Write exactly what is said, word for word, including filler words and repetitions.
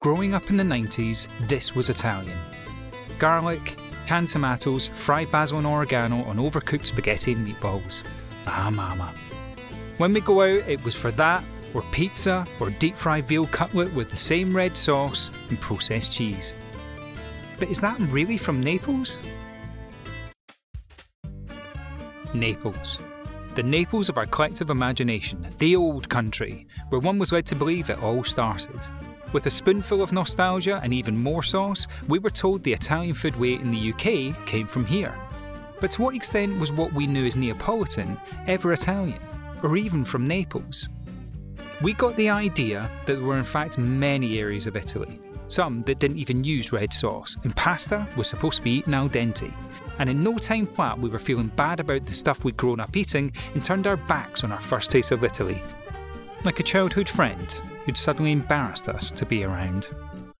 Growing up in the nineties, this was Italian. Garlic, canned tomatoes, fried basil and oregano on overcooked spaghetti and meatballs. Ah, mama. When we go out, it was for that, or pizza, or deep-fried veal cutlet with the same red sauce and processed cheese. But is that really from Naples? Naples. The Naples of our collective imagination, the old country, where one was led to believe it all started. With a spoonful of nostalgia and even more sauce, we were told the Italian food we ate in the U K came from here. But to what extent was what we knew as Neapolitan ever Italian, or even from Naples? We got the idea that there were in fact many areas of Italy, some that didn't even use red sauce, and pasta was supposed to be eaten al dente. And in no time flat we were feeling bad about the stuff we'd grown up eating and turned our backs on our first taste of Italy. Like a childhood friend who'd suddenly embarrassed us to be around.